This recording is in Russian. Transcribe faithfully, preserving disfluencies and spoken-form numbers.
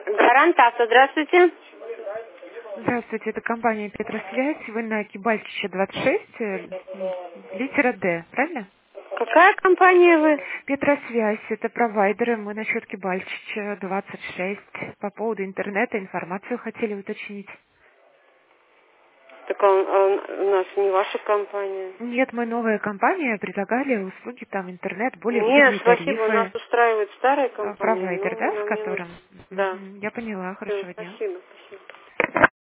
Гарант Авто, здравствуйте. Здравствуйте, это компания Петросвязь. Вы на Кибальчича двадцать шесть, э, литера Д, правильно? Какая компания вы? Петросвязь, это провайдеры. Мы насчет Кибальчича двадцать шесть. По поводу интернета информацию хотели уточнить. Так он, он у нас не ваша компания. Нет, мы новая компания, предлагали услуги, там интернет, более Нет, выгодные спасибо, нас тарифы. устраивает старая А, компания, Провайдер, новая да, с нам не нужна. которым? Да. Мгм, я поняла, Всё, хорошего дня. спасибо, спасибо.